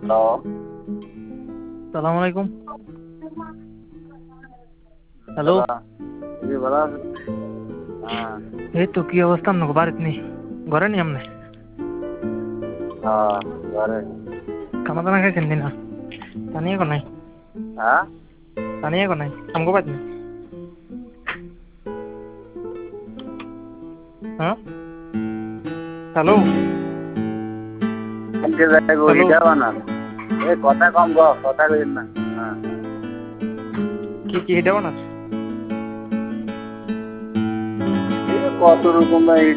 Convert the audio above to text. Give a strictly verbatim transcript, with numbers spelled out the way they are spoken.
Hello. সালাম আলাইকুম। Hello. সালাম। জি ভালো আছেন? হ্যাঁ। এই তো কি অবস্থা আপনাকে বাড়িতে নেই ঘরে নি আপনি? হ্যাঁ, ঘরে। খানা দানা খাইছেন দিনা? পানি এখন নাই। হ্যাঁ? পানি এখন নাই আমগো বাদ নেই। হ্যাঁ হ্যালো কালকে যাইবো হ্যালো ইটা বানান। এ কথা কম গো, কথা কইন না। হ্যাঁ। কি কি হিডা বানাস? এই কত রকম ভাই